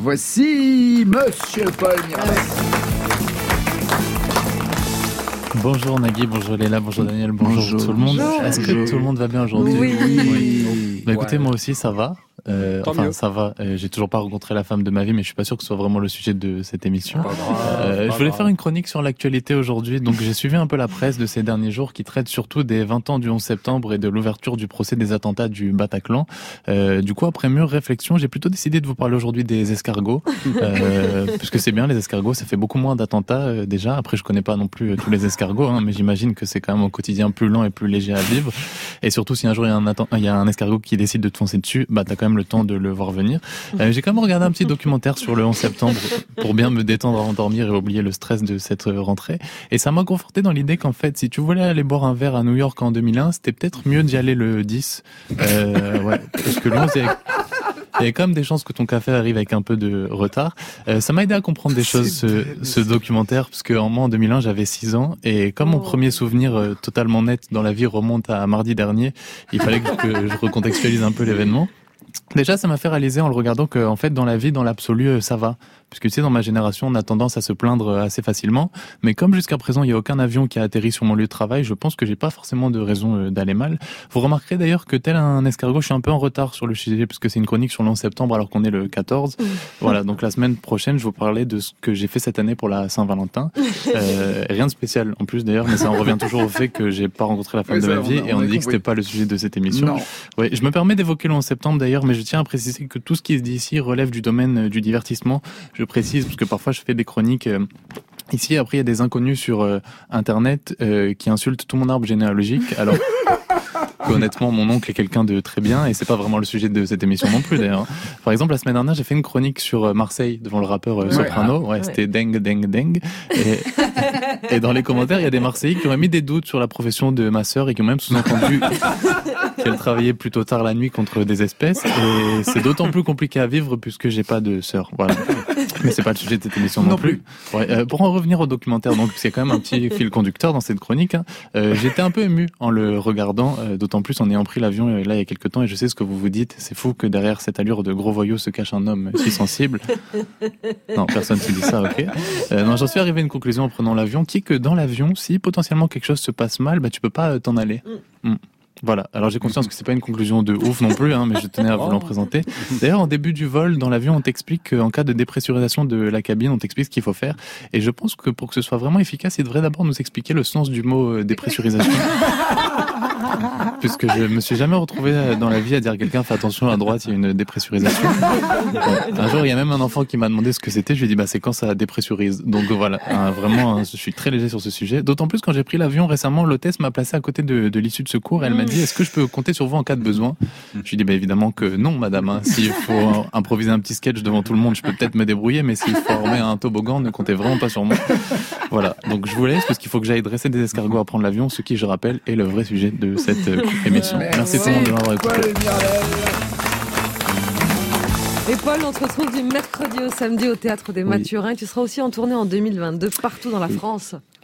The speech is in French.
Voici Monsieur Paul Mirabel. Bonjour Nagui, bonjour Léla, bonjour Daniel, bonjour tout le monde. Est-ce que tout le monde va bien aujourd'hui? Oui. Bah écoutez, moi aussi ça va. Ça va. J'ai toujours pas rencontré la femme de ma vie, mais je suis pas sûr que ce soit vraiment le sujet de cette émission. Je voulais faire une chronique sur l'actualité aujourd'hui. Donc j'ai suivi un peu la presse de ces derniers jours qui traite surtout des 20 ans du 11 septembre et de l'ouverture du procès des attentats du Bataclan. Du coup, après mûre réflexion, j'ai plutôt décidé de vous parler aujourd'hui des escargots. Puisque c'est bien, les escargots, ça fait beaucoup moins d'attentats déjà. Après, je connais pas non plus tous les escargots, mais j'imagine que c'est quand même au quotidien plus lent et plus léger à vivre. Et surtout, si un jour il y a un escargot qui décide de te foncer dessus, bah t'as quand même le temps de le voir venir. J'ai quand même regardé un petit documentaire sur le 11 septembre pour bien me détendre avant de dormir et oublier le stress de cette rentrée. Et ça m'a conforté dans l'idée qu'en fait, si tu voulais aller boire un verre à New York en 2001, c'était peut-être mieux d'y aller le 10. Parce que le 11, il y avait quand même des chances que ton café arrive avec un peu de retard. Ça m'a aidé à comprendre des choses, ce documentaire, parce que moi, en 2001, j'avais 6 ans, et comme mon premier souvenir totalement net dans la vie remonte à mardi dernier, il fallait que je recontextualise un peu l'événement. Déjà, ça m'a fait réaliser en le regardant que, en fait, dans la vie, dans l'absolu, ça va. Puisque tu sais, dans ma génération, on a tendance à se plaindre assez facilement. Mais comme jusqu'à présent, il n'y a aucun avion qui a atterri sur mon lieu de travail, je pense que j'ai pas forcément de raison d'aller mal. Vous remarquerez d'ailleurs que tel un escargot, je suis un peu en retard sur le sujet, puisque c'est une chronique sur le 11 septembre alors qu'on est le 14. Voilà, donc la semaine prochaine, je vous parlais de ce que j'ai fait cette année pour la Saint-Valentin. Rien de spécial en plus d'ailleurs, mais ça en revient toujours au fait que j'ai pas rencontré la femme de ma vie et on a dit que c'était pas le sujet de cette émission. Ouais, je me permets d'évoquer le 11 septembre d'ailleurs, mais je tiens à préciser que tout ce qui se dit ici relève du domaine du divertissement. Je précise, parce que parfois je fais des chroniques ici, après il y a des inconnus sur Internet qui insultent tout mon arbre généalogique, alors honnêtement mon oncle est quelqu'un de très bien et c'est pas vraiment le sujet de cette émission non plus d'ailleurs. Par exemple, la semaine dernière, j'ai fait une chronique sur Marseille devant le rappeur Soprano, c'était deng. Et dans les commentaires, il y a des Marseillais qui ont mis des doutes sur la profession de ma sœur et qui ont même sous-entendu qu'elle travaillait plutôt tard la nuit contre des espèces, et c'est d'autant plus compliqué à vivre puisque j'ai pas de sœur. Voilà. Mais c'est pas le sujet de cette émission non plus. Pour en revenir au documentaire, donc c'est quand même un petit fil conducteur dans cette chronique. J'étais un peu ému en le regardant, d'autant plus en ayant pris l'avion là il y a quelques temps, et je sais ce que vous vous dites, c'est fou que derrière cette allure de gros voyou se cache un homme si sensible. Non, personne se dit ça, ok. Non, j'en suis arrivé à une conclusion en prenant l'avion, qui est que dans l'avion, si potentiellement quelque chose se passe mal, bah tu peux pas t'en aller. Voilà. Alors j'ai conscience que c'est pas une conclusion de ouf non plus, mais je tenais à vous l'en présenter. D'ailleurs, en début du vol, dans l'avion, on t'explique qu'en cas de dépressurisation de la cabine, on t'explique ce qu'il faut faire. Et je pense que pour que ce soit vraiment efficace, il devrait d'abord nous expliquer le sens du mot dépressurisation. Puisque je me suis jamais retrouvé dans la vie à dire à quelqu'un fais attention à droite, il y a une dépressurisation. Un jour, il y a même un enfant qui m'a demandé ce que c'était. Je lui ai dit c'est quand ça dépressurise. Donc voilà, vraiment, je suis très léger sur ce sujet. D'autant plus quand j'ai pris l'avion récemment, l'hôtesse m'a placé à côté de l'issue de secours. Elle m'a dit est-ce que je peux compter sur vous en cas de besoin? Je lui ai dit évidemment que non, madame. S'il faut improviser un petit sketch devant tout le monde, je peux peut-être me débrouiller, mais s'il faut armer un toboggan, ne comptez vraiment pas sur moi. Voilà. Donc je vous laisse parce qu'il faut que j'aille dresser des escargots à prendre l'avion, ce qui, je rappelle, est le vrai sujet de cette émission. Merci tout le monde de m'avoir écouté. Et Paul, on te retrouve du mercredi au samedi au Théâtre des Mathurins. Tu seras aussi en tournée en 2022 partout dans la France.